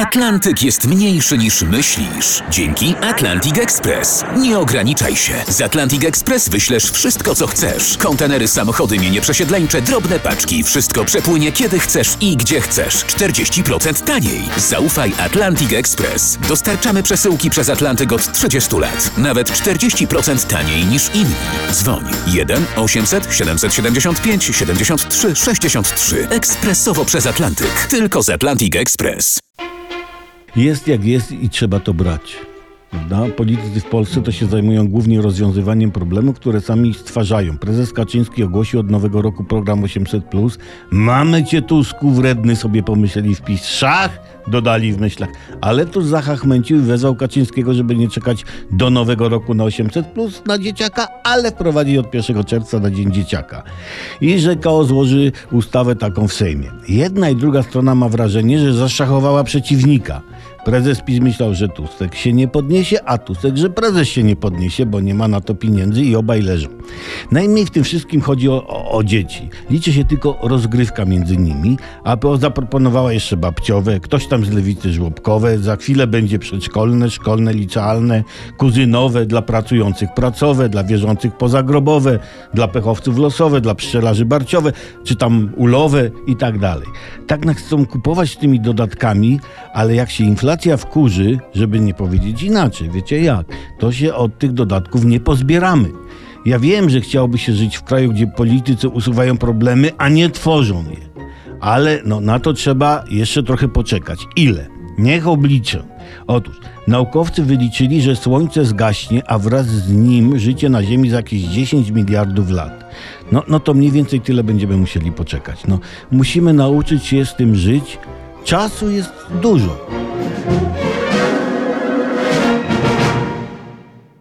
Atlantyk jest mniejszy niż myślisz. Dzięki Atlantic Express. Nie ograniczaj się. Z Atlantic Express wyślesz wszystko, co chcesz. Kontenery, samochody, mienie przesiedleńcze, drobne paczki. Wszystko przepłynie kiedy chcesz i gdzie chcesz. 40% taniej. Zaufaj Atlantic Express. Dostarczamy przesyłki przez Atlantyk od 30 lat. Nawet 40% taniej niż inni. Dzwoń 1 800 775 73 63. Ekspresowo przez Atlantyk. Tylko z Atlantic Express. Jest jak jest i trzeba to brać. Prawda? Politycy w Polsce to się zajmują głównie rozwiązywaniem problemów, które sami stwarzają. Prezes Kaczyński ogłosił od nowego roku program 800+. Mamy cię, Tusku, wredny, sobie pomyśleli wpis. Szach, dodali w myślach. Ale tu zachachmęcił i wezwał Kaczyńskiego, żeby nie czekać do nowego roku na 800+ na dzieciaka, ale wprowadzi od 1 czerwca na Dzień Dzieciaka. I że KO złoży ustawę taką w Sejmie. Jedna i druga strona ma wrażenie, że zaszachowała przeciwnika. Prezes PiS myślał, że Tusek się nie podniesie, a Tusek, że prezes się nie podniesie, bo nie ma na to pieniędzy i obaj leżą. Najmniej w tym wszystkim chodzi o dzieci. Liczy się tylko rozgrywka między nimi, a PO zaproponowała jeszcze babciowe, ktoś tam z lewicy żłobkowe, za chwilę będzie przedszkolne, szkolne, licealne, kuzynowe, dla pracujących pracowe, dla wierzących pozagrobowe, dla pechowców losowe, dla pszczelarzy barciowe, czy tam ulowe i tak dalej. Tak nas chcą kupować tymi dodatkami, ale jak się inflacja wkurzy, żeby nie powiedzieć inaczej, wiecie jak, to się od tych dodatków nie pozbieramy. Ja wiem, że chciałoby się żyć w kraju, gdzie politycy usuwają problemy, a nie tworzą je. Ale na to trzeba jeszcze trochę poczekać. Ile? Niech obliczę. Otóż naukowcy wyliczyli, że Słońce zgaśnie, a wraz z nim życie na Ziemi za jakieś 10 miliardów lat. No to mniej więcej tyle będziemy musieli poczekać. Musimy nauczyć się z tym żyć. Czasu jest dużo.